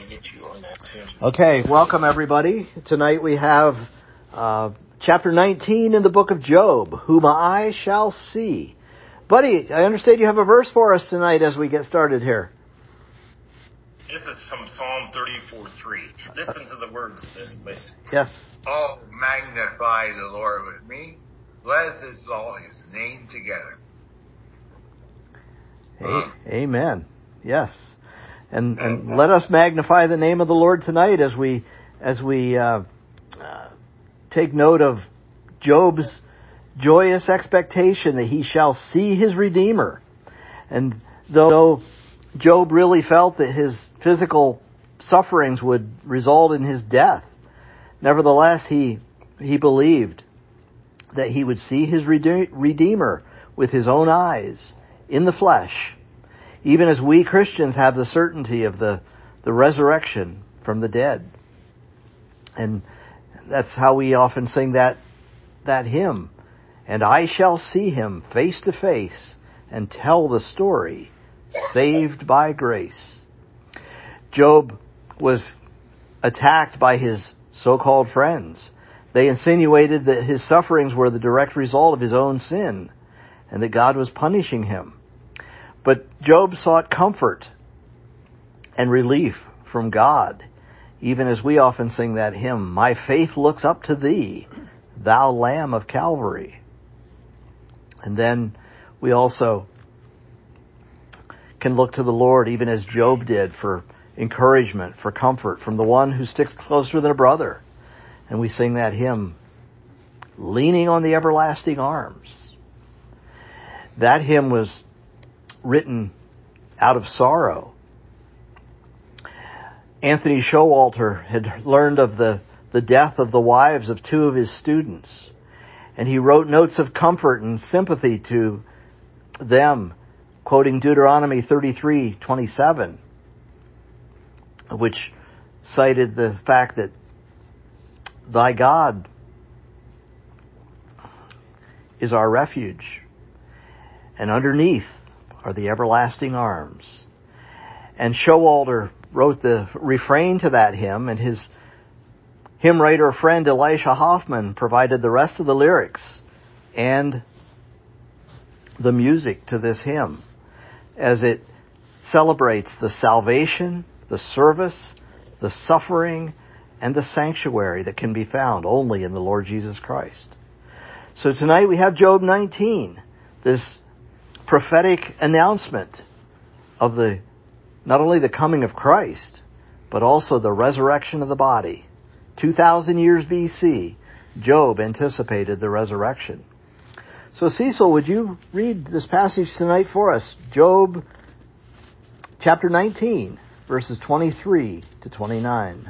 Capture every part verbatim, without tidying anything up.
Okay, welcome everybody. Tonight we have uh, chapter nineteen in the book of Job, whom I shall see. Buddy, I understand you have a verse for us tonight as we get started here. This is from Psalm thirty-four three. Listen to the words of this, please. Yes. Oh, magnify the Lord with me. Let us exalt his name together. A- Amen. Yes. And, and let us magnify the name of the Lord tonight as we as we uh, uh, take note of Job's joyous expectation that he shall see his Redeemer. And though Job really felt that his physical sufferings would result in his death, nevertheless he he believed that he would see his Redeemer with his own eyes in the flesh. Even as we Christians have the certainty of the, the resurrection from the dead. And that's how we often sing that, that hymn. And I shall see him face to face and tell the story, saved by grace. Job was attacked by his so-called friends. They insinuated that his sufferings were the direct result of his own sin and that God was punishing him. But Job sought comfort and relief from God, even as we often sing that hymn, my faith looks up to thee, thou Lamb of Calvary. And then we also can look to the Lord, even as Job did, for encouragement, for comfort from the one who sticks closer than a brother. And we sing that hymn, leaning on the everlasting arms. That hymn was written out of sorrow. Anthony Showalter had learned of the, the death of the wives of two of his students, and he wrote notes of comfort and sympathy to them, quoting Deuteronomy thirty-three twenty-seven, which cited the fact that thy God is our refuge, and underneath are the everlasting arms. And Showalter wrote the refrain to that hymn, and his hymn writer friend Elisha Hoffman provided the rest of the lyrics and the music to this hymn as it celebrates the salvation, the service, the suffering, and the sanctuary that can be found only in the Lord Jesus Christ. So tonight we have Job nineteen, this prophetic announcement of the not only the coming of Christ, but also the resurrection of the body. two thousand years B C, Job anticipated the resurrection. So Cecil, would you read this passage tonight for us? Job chapter nineteen, verses twenty-three to twenty-nine.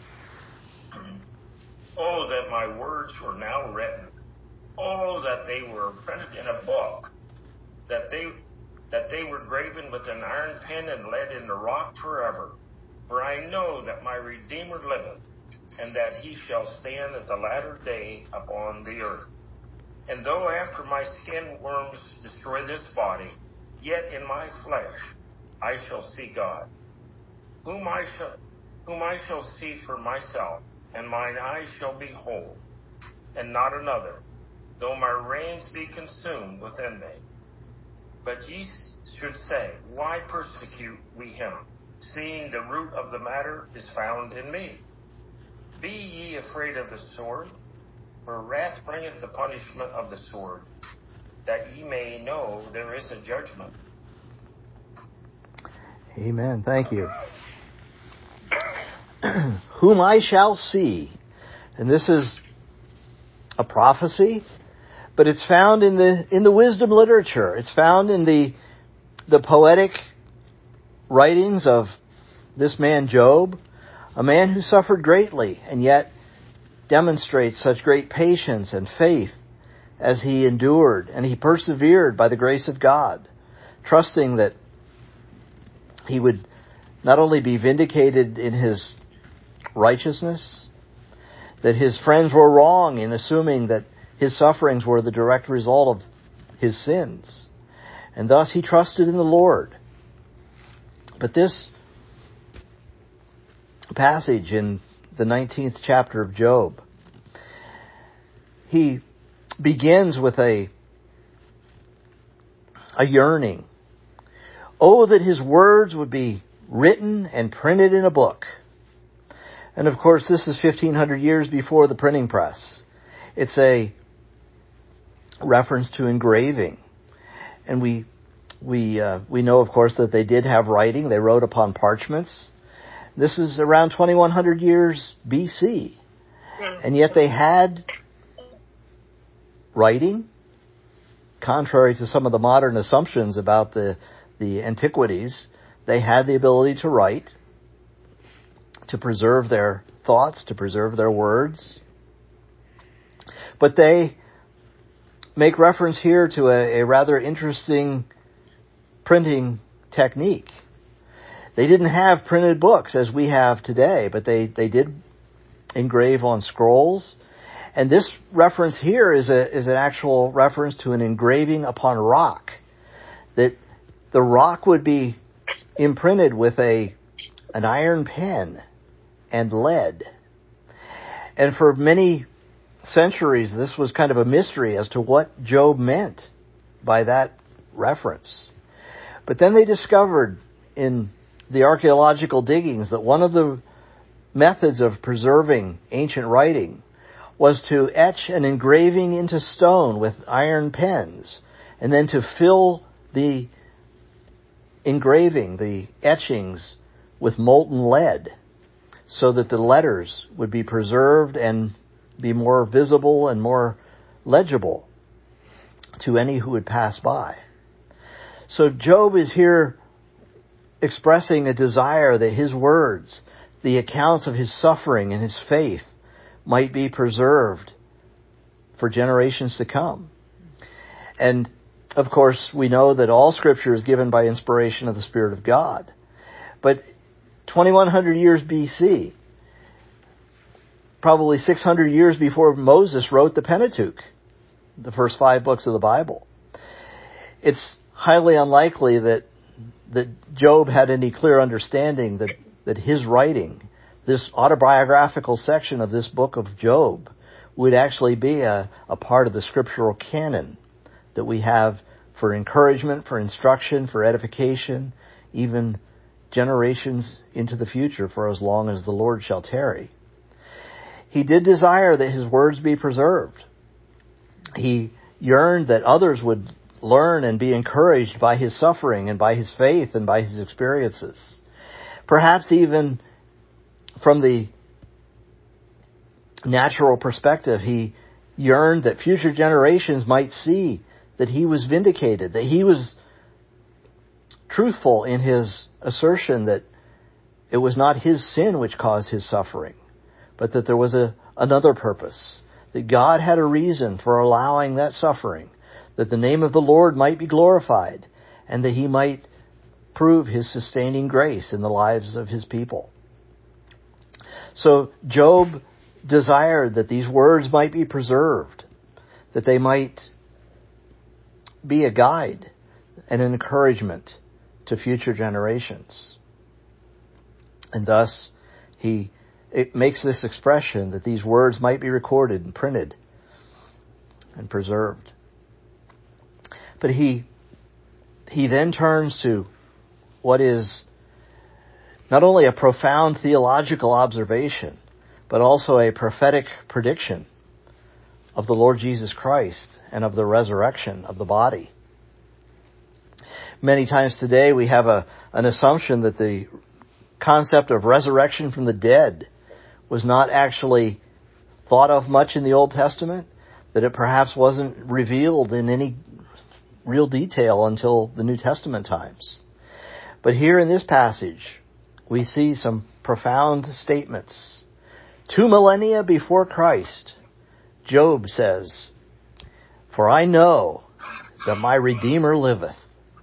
Oh, that my words were now written. Oh, that they were printed in a book. That they that they were graven with an iron pen and lead in the rock forever. For I know that my Redeemer liveth, and that he shall stand at the latter day upon the earth. And though after my skin worms destroy this body, yet in my flesh I shall see God, whom I shall whom I shall see for myself, and mine eyes shall behold, and not another, though my reins be consumed within me. But ye should say, why persecute we him, seeing the root of the matter is found in me? Be ye afraid of the sword, for wrath bringeth the punishment of the sword, that ye may know there is a judgment. Amen. Thank you. Whom I shall see. And this is a prophecy, but it's found in the in the wisdom literature. It's found in the the poetic writings of this man Job, a man who suffered greatly and yet demonstrates such great patience and faith as he endured and he persevered by the grace of God, trusting that he would not only be vindicated in his righteousness, that his friends were wrong in assuming that his sufferings were the direct result of his sins. And thus he trusted in the Lord. But this passage in the nineteenth chapter of Job. He begins with a, a yearning. Oh, that his words would be written and printed in a book. And of course, this is fifteen hundred years before the printing press. It's a reference to engraving. And we we uh, we know, of course, that they did have writing. They wrote upon parchments. This is around twenty-one hundred years B C. And yet they had writing, contrary to some of the modern assumptions about the, the antiquities. They had the ability to write, to preserve their thoughts, to preserve their words. But they make reference here to a, a rather interesting printing technique. They didn't have printed books as we have today, but they, they did engrave on scrolls. And this reference here is a is an actual reference to an engraving upon rock. That the rock would be imprinted with a an iron pen and lead. And for many centuries, this was kind of a mystery as to what Job meant by that reference. But then they discovered in the archaeological diggings that one of the methods of preserving ancient writing was to etch an engraving into stone with iron pens, and then to fill the engraving, the etchings, with molten lead, so that the letters would be preserved and be more visible and more legible to any who would pass by. So Job is here expressing a desire that his words, the accounts of his suffering and his faith, might be preserved for generations to come. And, of course, we know that all Scripture is given by inspiration of the Spirit of God. But twenty-one hundred years B C, probably six hundred years before Moses wrote the Pentateuch, the first five books of the Bible, it's highly unlikely that that Job had any clear understanding that, that his writing, this autobiographical section of this book of Job, would actually be a, a part of the scriptural canon that we have for encouragement, for instruction, for edification, even generations into the future, for as long as the Lord shall tarry. He did desire that his words be preserved. He yearned that others would learn and be encouraged by his suffering and by his faith and by his experiences. Perhaps even from the natural perspective, he yearned that future generations might see that he was vindicated, that he was truthful in his assertion that it was not his sin which caused his suffering, but that there was a, another purpose, that God had a reason for allowing that suffering, that the name of the Lord might be glorified, and that he might prove his sustaining grace in the lives of his people. So Job desired that these words might be preserved, that they might be a guide and an encouragement to future generations. And thus, he it makes this expression that these words might be recorded and printed and preserved. But he he then turns to what is not only a profound theological observation, but also a prophetic prediction of the Lord Jesus Christ and of the resurrection of the body. Many times today we have a an assumption that the concept of resurrection from the dead was not actually thought of much in the Old Testament, that it perhaps wasn't revealed in any real detail until the New Testament times. But here in this passage, we see some profound statements. Two millennia before Christ, Job says, "For I know that my Redeemer liveth."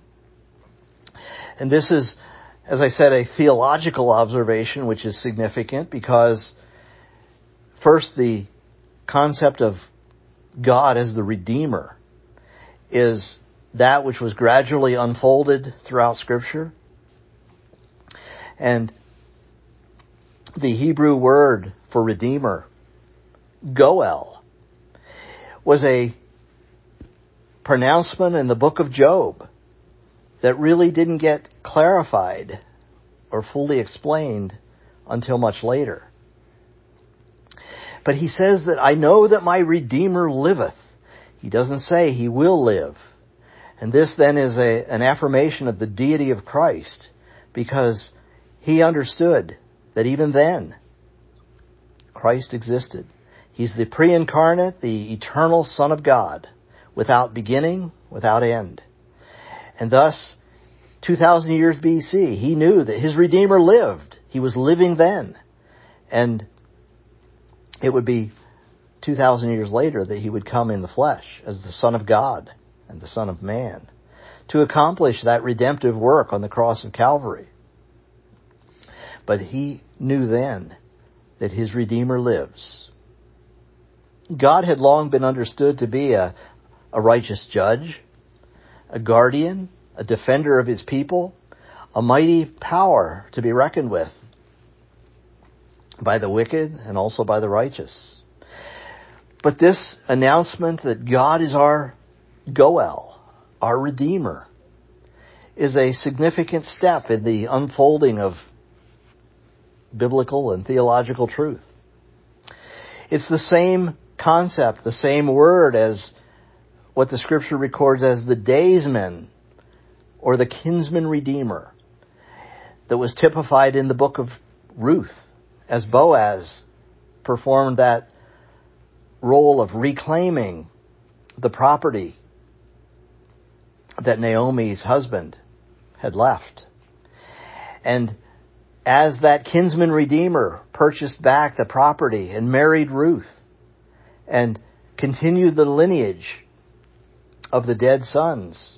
And this is, as I said, a theological observation, which is significant because, first, the concept of God as the Redeemer is that which was gradually unfolded throughout Scripture. And The Hebrew word for redeemer, Goel, was a pronouncement in the book of Job that really didn't get clarified or fully explained until much later. But he says that I know that my Redeemer liveth. He doesn't say he will live. And this then is a, an affirmation of the deity of Christ, because he understood that even then Christ existed. He's the pre-incarnate, the eternal Son of God, without beginning, without end. And thus, two thousand years B C, he knew that his Redeemer lived. He was living then. And it would be two thousand years later that he would come in the flesh as the Son of God and the Son of Man to accomplish that redemptive work on the cross of Calvary. But he knew then that his Redeemer lives. God had long been understood to be a, a righteous judge, a guardian, a defender of his people, a mighty power to be reckoned with by the wicked and also by the righteous. But this announcement that God is our Goel, our Redeemer, is a significant step in the unfolding of biblical and theological truth. It's the same concept, the same word as what the Scripture records as the daysman or the kinsman redeemer that was typified in the book of Ruth as Boaz performed that role of reclaiming the property that Naomi's husband had left. And as that kinsman redeemer purchased back the property and married Ruth and continued the lineage of the dead sons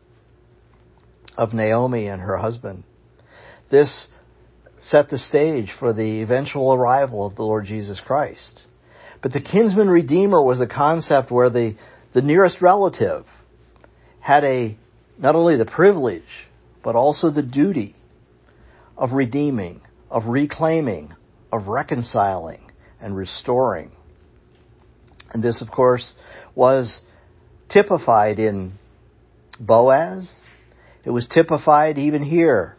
of Naomi and her husband, this set the stage for the eventual arrival of the Lord Jesus Christ. But the kinsman redeemer was a concept where the, the nearest relative had a not only the privilege, but also the duty of redeeming, of reclaiming, of reconciling, and restoring. And this, of course, was typified in Boaz. It was typified even here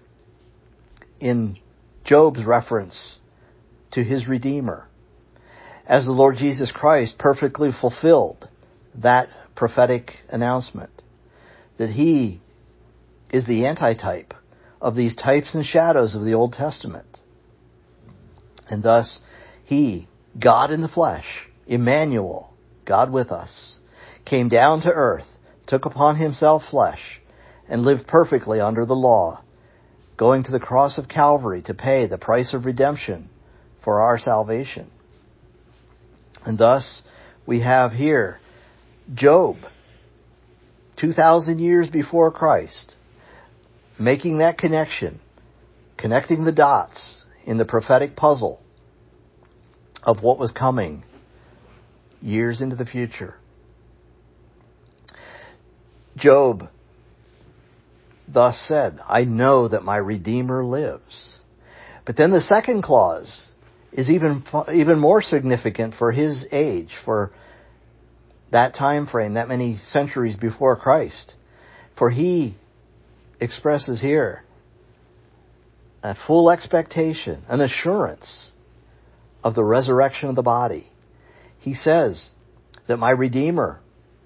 in Job's reference to his Redeemer, as the Lord Jesus Christ perfectly fulfilled that prophetic announcement, that he is the antitype of these types and shadows of the Old Testament. And thus, he, God in the flesh, Emmanuel, God with us, came down to earth, took upon himself flesh, and lived perfectly under the law, going to the cross of Calvary to pay the price of redemption for our salvation. And thus, we have here Job, two thousand years before Christ, making that connection, connecting the dots in the prophetic puzzle of what was coming years into the future. Job thus said, I know that my Redeemer lives. But then the second clause is even even more significant for his age, for that time frame, that many centuries before Christ. For he expresses here a full expectation, an assurance of the resurrection of the body. He says that my Redeemer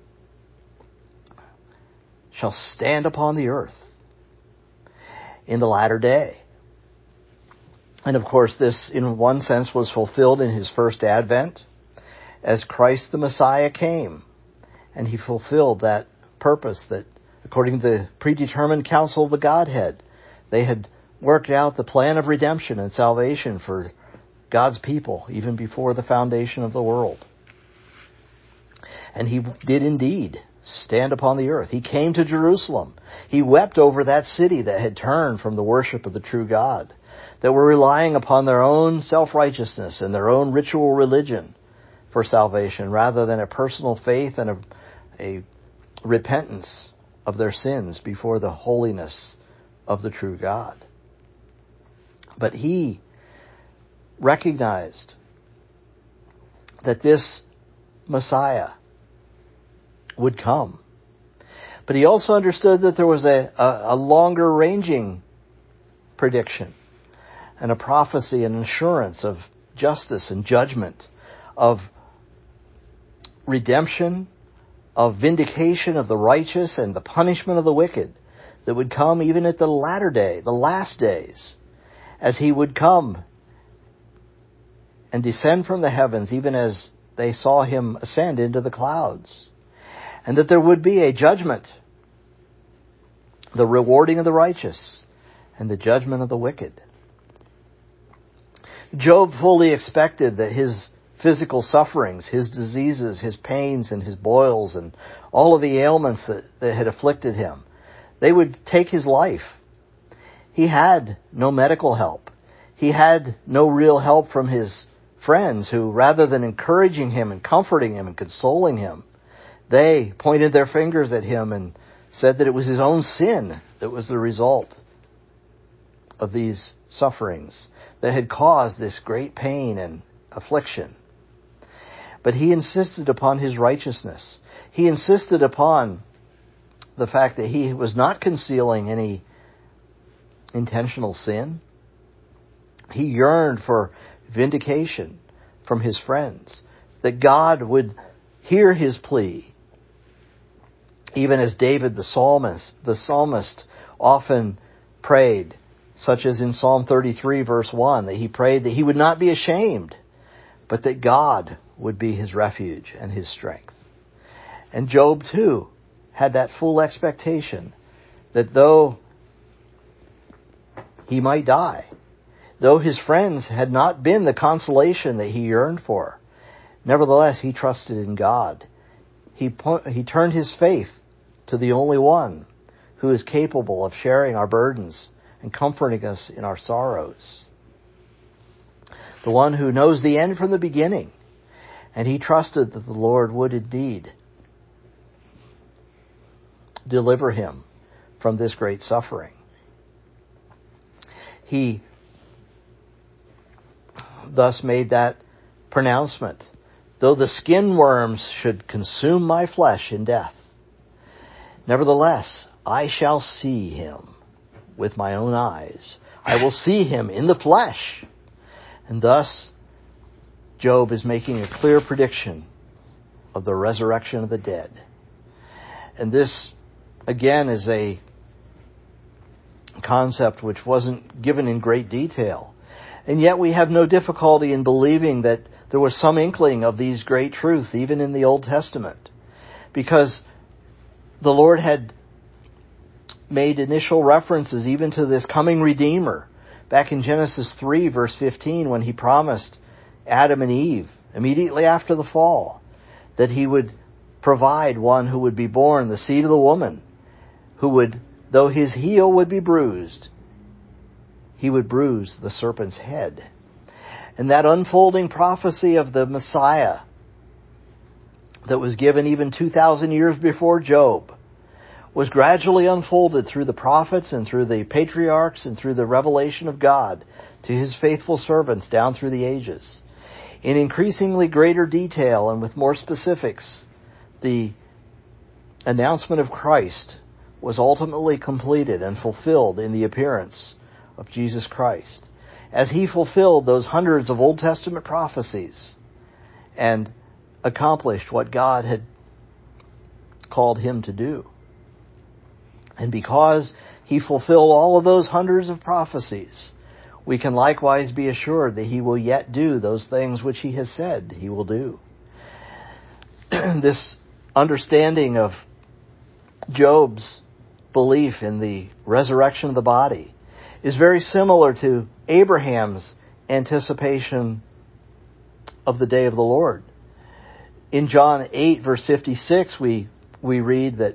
shall stand upon the earth in the latter day. And of course, this in one sense was fulfilled in his first advent as Christ the Messiah came. And he fulfilled that purpose that, according to the predetermined counsel of the Godhead, they had worked out the plan of redemption and salvation for God's people even before the foundation of the world. And he did indeed stand upon the earth. He came to Jerusalem. He wept over that city that had turned from the worship of the true God, that were relying upon their own self-righteousness and their own ritual religion for salvation, rather than a personal faith and a, a repentance of their sins before the holiness of the true God. But he recognized that this Messiah would come. But he also understood that there was a, a, a longer-ranging prediction and a prophecy and assurance of justice and judgment, of redemption, of vindication of the righteous and the punishment of the wicked that would come even at the latter day, the last days, as he would come and descend from the heavens, even as they saw him ascend into the clouds. And that there would be a judgment, the rewarding of the righteous and the judgment of the wicked. Job fully expected that his physical sufferings, his diseases, his pains and his boils and all of the ailments that, that had afflicted him, they would take his life. He had no medical help. He had no real help from his friends who, rather than encouraging him and comforting him and consoling him, they pointed their fingers at him and said that it was his own sin that was the result of these sufferings that had caused this great pain and affliction. But he insisted upon his righteousness. He insisted upon the fact that he was not concealing any intentional sin. He yearned for vindication from his friends, that God would hear his plea. Even as David the psalmist, the psalmist often prayed, such as in Psalm thirty-three verse one, that he prayed that he would not be ashamed, but that God would be his refuge and his strength. And Job too had that full expectation that though he might die, though his friends had not been the consolation that he yearned for, nevertheless he trusted in God. He he turned his faith to the only one who is capable of sharing our burdens and comforting us in our sorrows. The one who knows the end from the beginning. And he trusted that the Lord would indeed deliver him from this great suffering. He thus made that pronouncement, though the skin worms should consume my flesh in death, nevertheless I shall see him with my own eyes. I will see him in the flesh. And thus Job is making a clear prediction of the resurrection of the dead. And this, again, is a concept which wasn't given in great detail. And yet we have no difficulty in believing that there was some inkling of these great truths, even in the Old Testament. Because the Lord had made initial references even to this coming Redeemer. Back in Genesis three, verse fifteen, when he promised Adam and Eve, immediately after the fall, that he would provide one who would be born, the seed of the woman, who would, though his heel would be bruised, he would bruise the serpent's head. And that unfolding prophecy of the Messiah that was given even two thousand years before Job was gradually unfolded through the prophets and through the patriarchs and through the revelation of God to his faithful servants down through the ages. In increasingly greater detail and with more specifics, the announcement of Christ was ultimately completed and fulfilled in the appearance of Jesus Christ, as he fulfilled those hundreds of Old Testament prophecies and accomplished what God had called him to do. And because he fulfilled all of those hundreds of prophecies, we can likewise be assured that he will yet do those things which he has said he will do. This understanding of Job's belief in the resurrection of the body is very similar to Abraham's anticipation of the day of the Lord. In John eight, verse fifty-six, we, we read that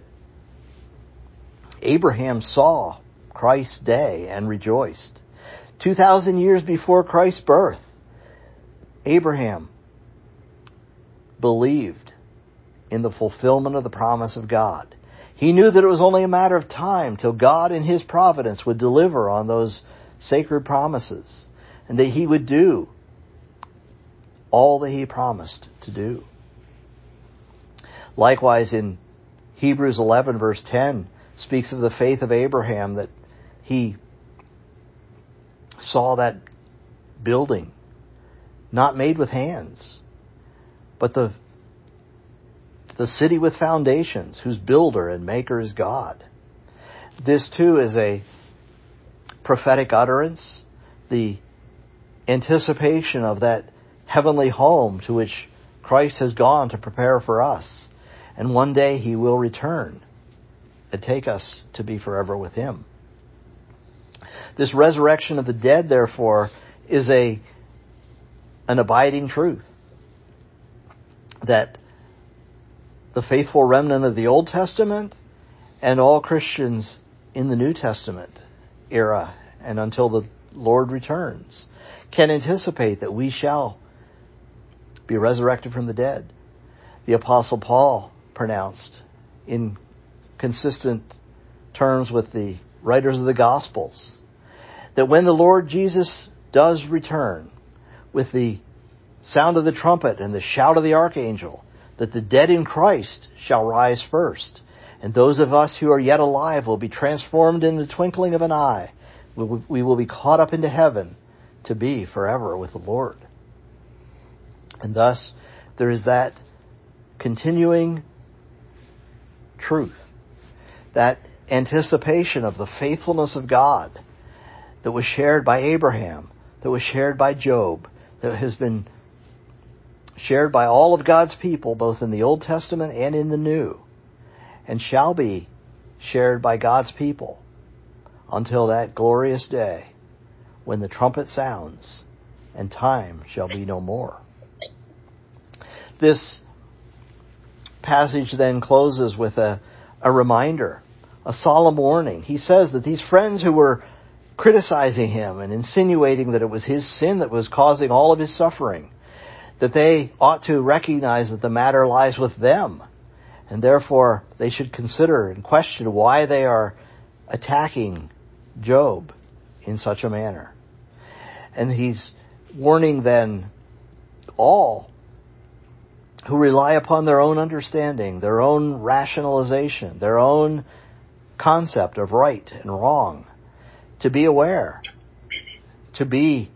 Abraham saw Christ's day and rejoiced. Two thousand years before Christ's birth, Abraham believed in the fulfillment of the promise of God. He knew that it was only a matter of time till God in his providence would deliver on those sacred promises, and that he would do all that he promised to do. Likewise, in Hebrews eleven, verse ten, speaks of the faith of Abraham, that he saw that building not made with hands, but the the city with foundations, whose builder and maker is God. This too is a prophetic utterance, the anticipation of that heavenly home to which Christ has gone to prepare for us. And one day he will return and take us to be forever with him. This resurrection of the dead, therefore, is a an abiding truth, that the faithful remnant of the Old Testament and all Christians in the New Testament era and until the Lord returns can anticipate that we shall be resurrected from the dead. The Apostle Paul pronounced in consistent terms with the writers of the Gospels that when the Lord Jesus does return with the sound of the trumpet and the shout of the archangel, that the dead in Christ shall rise first, and those of us who are yet alive will be transformed in the twinkling of an eye. We will be caught up into heaven to be forever with the Lord. And thus, there is that continuing truth, that anticipation of the faithfulness of God that was shared by Abraham, that was shared by Job, that has been shared by all of God's people, both in the Old Testament and in the New, and shall be shared by God's people until that glorious day when the trumpet sounds and time shall be no more. This passage then closes with a, a reminder, a solemn warning. He says that these friends who were criticizing him and insinuating that it was his sin that was causing all of his suffering, that they ought to recognize that the matter lies with them, and therefore they should consider and question why they are attacking Job in such a manner. And he's warning then all who rely upon their own understanding, their own rationalization, their own concept of right and wrong, to be aware, to be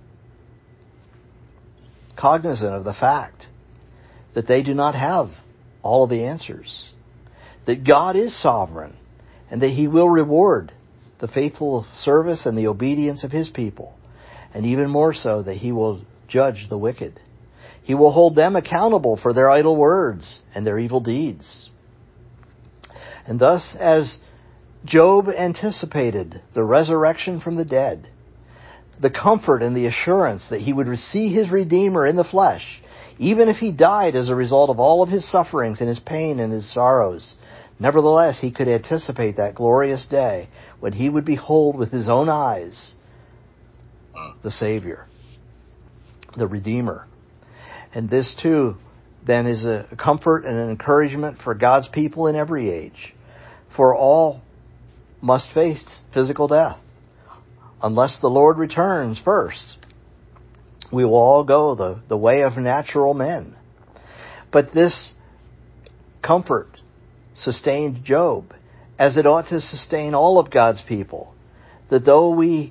cognizant of the fact that they do not have all of the answers, that God is sovereign, and that he will reward the faithful service and the obedience of his people, and even more so that he will judge the wicked. He will hold them accountable for their idle words and their evil deeds. And thus, as Job anticipated the resurrection from the dead, the comfort and the assurance that he would see his Redeemer in the flesh, even if he died as a result of all of his sufferings and his pain and his sorrows, nevertheless he could anticipate that glorious day when he would behold with his own eyes the Savior, the Redeemer. And this too then is a comfort and an encouragement for God's people in every age. For all must face physical death. Unless the Lord returns first, we will all go the, the way of natural men. But this comfort sustained Job, as it ought to sustain all of God's people, that though we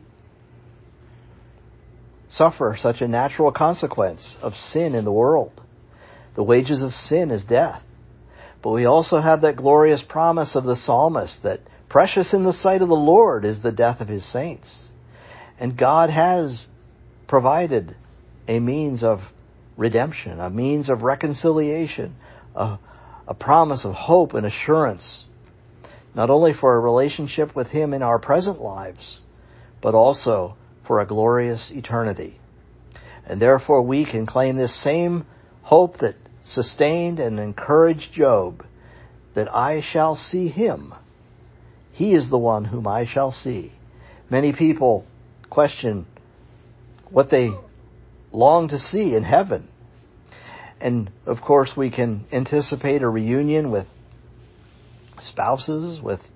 suffer such a natural consequence of sin in the world, the wages of sin is death, but we also have that glorious promise of the psalmist that precious in the sight of the Lord is the death of his saints. And God has provided a means of redemption, a means of reconciliation, a, a promise of hope and assurance, not only for a relationship with him in our present lives, but also for a glorious eternity. And therefore we can claim this same hope that sustained and encouraged Job, that I shall see him. He is the one whom I shall see. Many people question what they long to see in heaven. And of course we can anticipate a reunion with spouses, with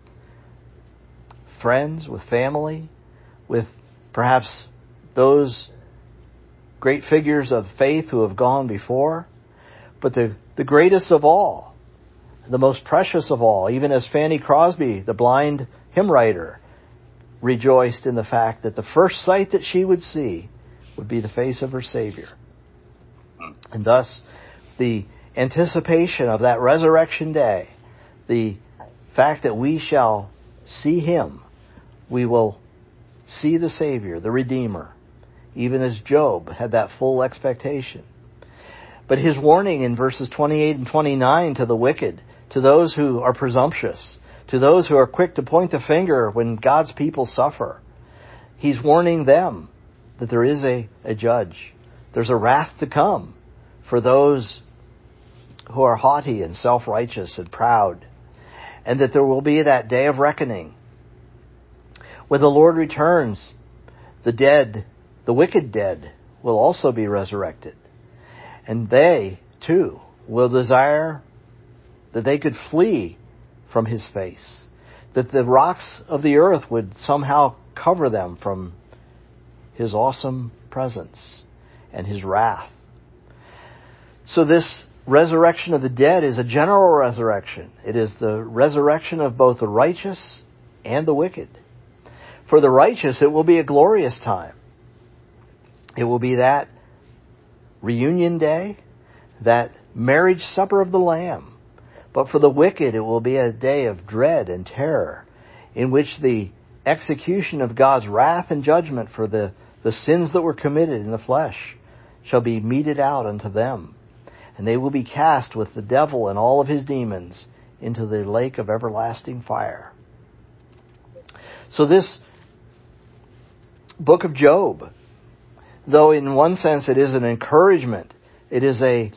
friends, with family, with perhaps those great figures of faith who have gone before. But the, the greatest of all, the most precious of all, even as Fanny Crosby, the blind hymn writer, rejoiced in the fact that the first sight that she would see would be the face of her Savior. And thus, the anticipation of that resurrection day, the fact that we shall see Him, we will see the Savior, the Redeemer, even as Job had that full expectation. But his warning in verses twenty-eight and twenty-nine to the wicked, to those who are presumptuous, to those who are quick to point the finger when God's people suffer, he's warning them that there is a, a judge. There's a wrath to come for those who are haughty and self-righteous and proud, and that there will be that day of reckoning. When the Lord returns, the dead, the wicked dead, will also be resurrected. And they, too, will desire that they could flee from His face, that the rocks of the earth would somehow cover them from His awesome presence and His wrath. So this resurrection of the dead is a general resurrection. It is the resurrection of both the righteous and the wicked. For the righteous, it will be a glorious time. It will be that reunion day, that marriage supper of the Lamb. But for the wicked, it will be a day of dread and terror, in which the execution of God's wrath and judgment for the, the sins that were committed in the flesh shall be meted out unto them. And they will be cast with the devil and all of his demons into the lake of everlasting fire. So this book of Job, though in one sense it is an encouragement, it is a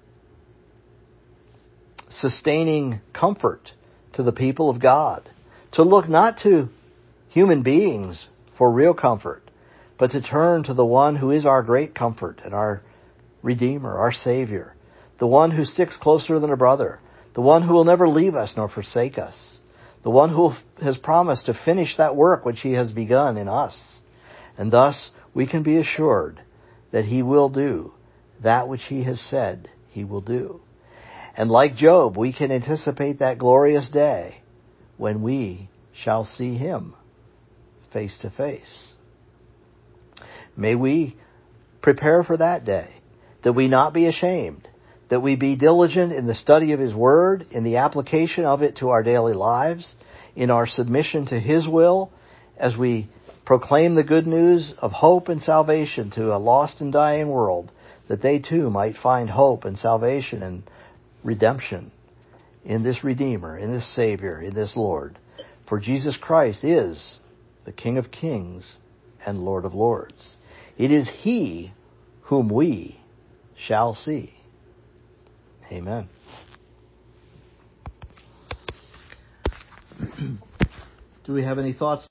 sustaining comfort to the people of God, to look not to human beings for real comfort, but to turn to the one who is our great comfort and our Redeemer, our Savior, the one who sticks closer than a brother, the one who will never leave us nor forsake us, the one who has promised to finish that work which He has begun in us. And thus we can be assured that He will do that which He has said He will do. And like Job, we can anticipate that glorious day when we shall see Him face to face. May we prepare for that day, that we not be ashamed, that we be diligent in the study of His Word, in the application of it to our daily lives, in our submission to His will, as we proclaim the good news of hope and salvation to a lost and dying world, that they too might find hope and salvation and redemption in this Redeemer, in this Savior, in this Lord. For Jesus Christ is the King of Kings and Lord of Lords. It is He whom we shall see. Amen. Do we have any thoughts?